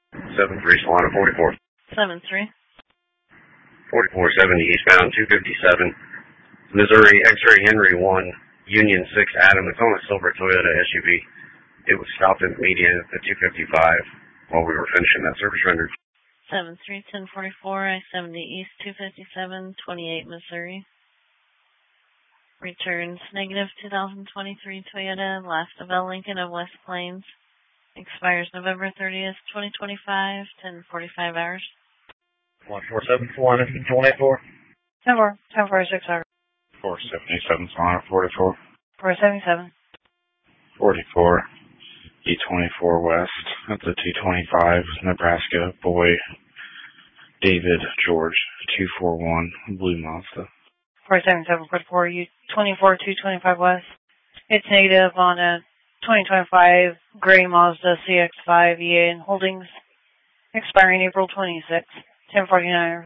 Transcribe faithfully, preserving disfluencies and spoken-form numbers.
seven three Solana forty-four. seven three. forty-four seventy eastbound two fifty-seven. Missouri X-ray Henry one, Union six Adam. It's on a silver Toyota S U V. It was stopped in the median at the two fifty-five while we were finishing that service render. seven three ten forty-four I seventy East two fifty-seven, twenty-eight Missouri. Returns negative two thousand twenty-three Toyota Last of L Lincoln of West Plains. Expires November thirtieth, twenty twenty-five, ten forty-five hours. one four seven Solana twenty-four. ten four, ten forty-six hours. four seventy-seven Solana forty-four. four seventy-seven. forty-four E twenty-four West at the two twenty-five Nebraska. Boy David George two forty-one Blue Mazda. four seventy-seven forty-four U twenty-four two twenty-five West. It's negative on a twenty twenty-five gray Mazda C X five E A in Holdings. Expiring April twenty-sixth, ten forty-nine.